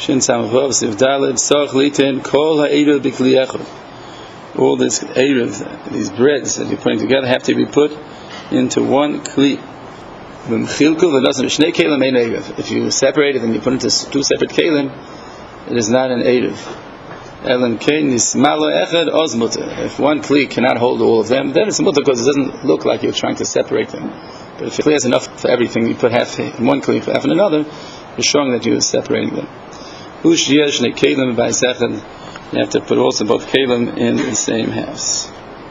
Shin Samavav Siv Daled Soch Litin Kol Ha'eruv B'Kli Echad. All these eruv, these breads that you're putting together, have to be put into one kli. If you separate it and you put it into two separate kelim, it is not an eruv. If one kli cannot hold all of them, then it's mutter because it doesn't look like you're trying to separate them. But if the kli has enough for everything, you put half in one kli, half in another, you're showing that you're separating them. You have to put also both kelim in the same halves.